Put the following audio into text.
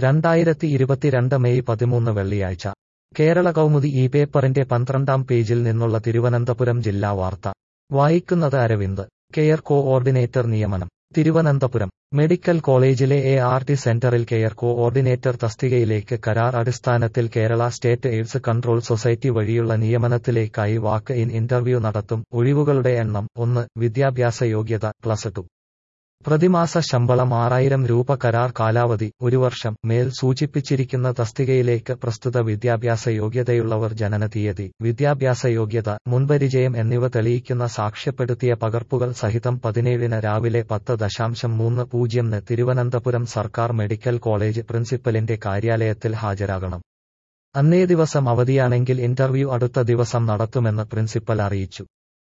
2022 May 13 വെള്ളിയാഴ്ച കേരള കൗമുദി ഈ പേപ്പറിന്റെ 12-ാം പേജിൽ നിന്നുള്ള തിരുവനന്തപുരം ജില്ലാ വാർത്ത വായിക്കുന്നത് അരവിന്ദ്. കെയർ കോഓർഡിനേറ്റർ നിയമനം. തിരുവനന്തപുരം മെഡിക്കൽ കോളേജിലെ ART സെന്ററിൽ കെയർ കോഓർഡിനേറ്റർ തസ്തികയിലേക്ക് കരാർ അടിസ്ഥാനത്തിൽ Kerala state AIDS control society വഴിയുള്ള നിയമനത്തിലേക്കായി വാക്ക് ഇൻ ഇന്റർവ്യൂ നടത്തും. ഒഴിവുകളുടെ എണ്ണം 1. വിദ്യാഭ്യാസ യോഗ്യത +2. പ്രതിമാസ ശമ്പളം 6000 രൂപ. കരാർ കാലാവധി 1 വർഷം. മേൽ സൂചിപ്പിച്ചിരിക്കുന്ന തസ്തികയിലേക്ക് പ്രസ്തുത വിദ്യാഭ്യാസ യോഗ്യതയുള്ളവർ ജനനതീയതി, വിദ്യാഭ്യാസ യോഗ്യത, മുൻപരിചയം എന്നിവ തെളിയിക്കുന്ന സാക്ഷ്യപ്പെടുത്തിയ പകർപ്പുകൾ സഹിതം 17-ന് രാവിലെ 10:30 തിരുവനന്തപുരം സർക്കാർ മെഡിക്കൽ കോളേജ് പ്രിൻസിപ്പലിന്റെ കാര്യാലയത്തിൽ ഹാജരാകണം. അന്നേ ദിവസം അവധിയാണെങ്കിൽ ഇന്റർവ്യൂ അടുത്ത ദിവസം നടത്തുമെന്ന് പ്രിൻസിപ്പൽ അറിയിച്ചു.